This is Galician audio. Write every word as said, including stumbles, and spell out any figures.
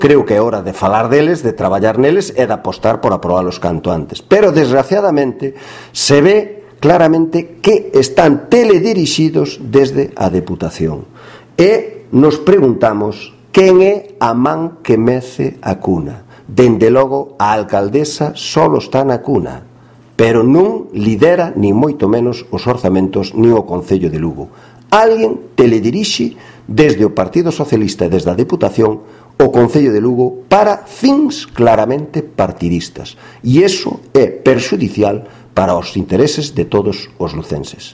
creo que é hora de falar deles, de traballar neles e de apostar por aprobalos canto antes. Pero, desgraciadamente, se ve claramente que están teledirixidos desde a Deputación. E nos preguntamos quen é a man que mece a cuna. Dende logo, a alcaldesa só está na cuna, pero non lidera, nin moito menos, os orzamentos nin o Concello de Lugo. Alguén teledirixe desde o Partido Socialista e desde a Deputación o Concello de Lugo para fins claramente partidistas. E iso é perxudicial para os intereses de todos os lucenses.